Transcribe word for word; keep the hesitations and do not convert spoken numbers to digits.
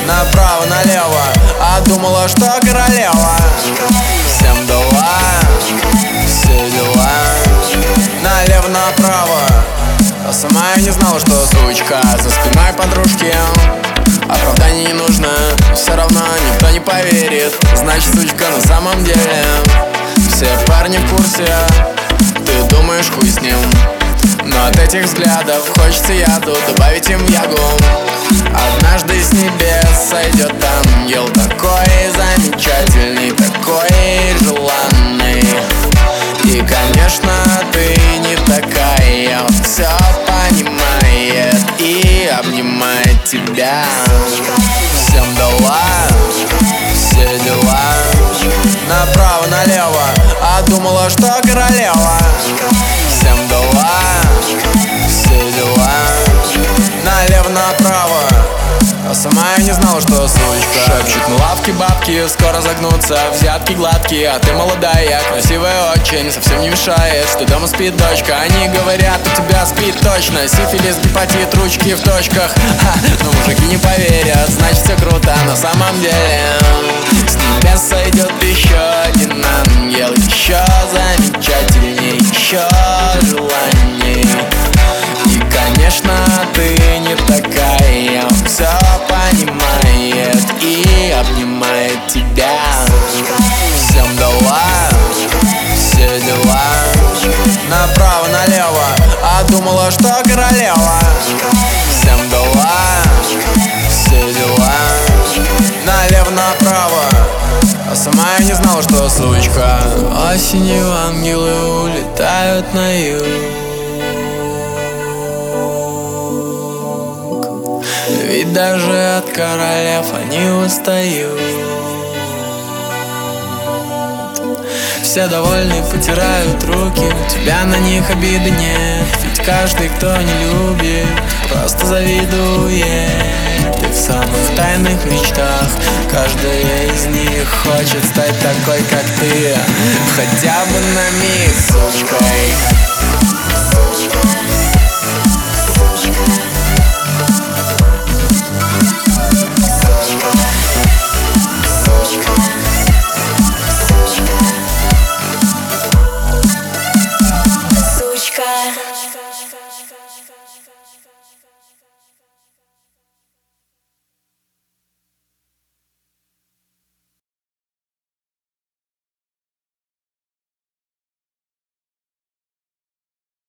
направо-налево, а думала, что королева. Всем дала, все дела, налево-направо. А сама я не знала, что сучка за спиной подружки. Оправданий не нужно, все равно никто не поверит. Значит, сучка на самом деле. Все парни в курсе, ты думаешь, хуй с ним. Но от этих взглядов хочется яду добавить им ягу. Однажды с небес сойдет ангел, такой замечательный, такой желанный. И, конечно, ты не такая, он все понимает и обнимает тебя. Всем дала, все дела, направо-налево, а думала, что королева. Всем дала, все дела, налево-направо. А сама я не знала, что сучка. Шепчет на лавке бабки, скоро загнутся, взятки гладкие. А ты молодая, красивая очень, совсем не мешает, что дома спит дочка. Они говорят, у тебя спит точно сифилис, гепатит, ручки в точках. Ха, но мужики не поверят, значит все круто на самом деле. С небес сойдет еще один ангел, еще замечательней, еще желаний. И, конечно, ты не такая, он все понимает и обнимает тебя. Всем дала, все дела, направо-налево, а думала, что королева. Всем дала, все дела, налево-направо. А сама я не знала, что сучка. Осенью ангелы улетают на юг, ведь даже от королев они устают. Все довольны, потирают руки, у тебя на них обиды нет. Ведь каждый, кто не любит, просто завидует. Ты в самых тайных мечтах, каждая из них хочет стать такой, как ты, хотя бы на миг сучкой. Сучка.